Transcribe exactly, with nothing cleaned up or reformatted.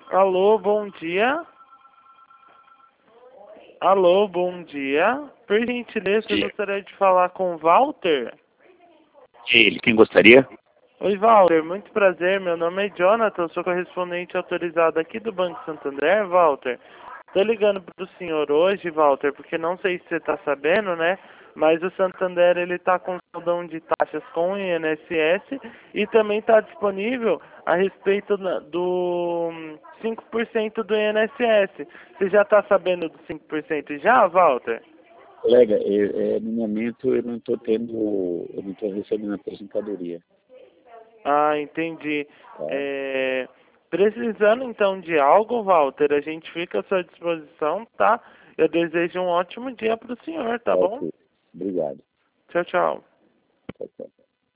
Alô, bom dia. Alô, bom dia. Por gentileza, eu gostaria de falar com o Walter. Ele, quem gostaria? Oi, Walter, muito prazer. Meu nome é Jonathan, sou correspondente autorizado aqui do Banco Santander, Walter. Tô ligando pro senhor hoje, Walter, porque não sei se você tá sabendo, né? Mas o Santander, ele tá com saldão de taxas com o I N S S e também tá disponível a respeito na- do hum, cinco por cento do I N S S. Você já tá sabendo do cinco por cento já, Walter? Colega, é, é, no momento eu não estou tendo, eu não estou recebendo aposentadoria. Ah, entendi. Tá? É, precisando então de algo, Walter, a gente fica à sua disposição, tá? Eu desejo um ótimo dia para o senhor, tá bom? Ok. Obrigado. Tchau, tchau. Tchau, tchau.